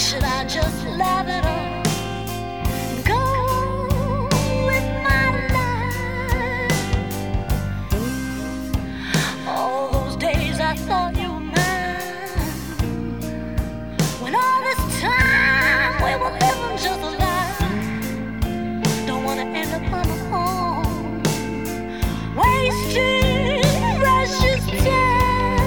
should I just laugh it off and go with my life? All those days I thought you were mine, when all this time we were living just a lie. Don't wanna end up on my own, wasting precious time.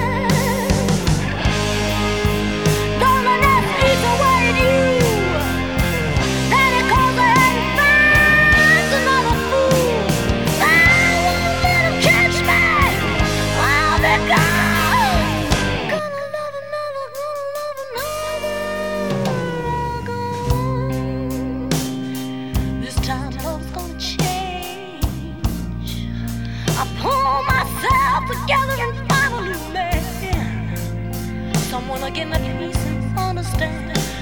Together and finally, man, someone again that peace and understand.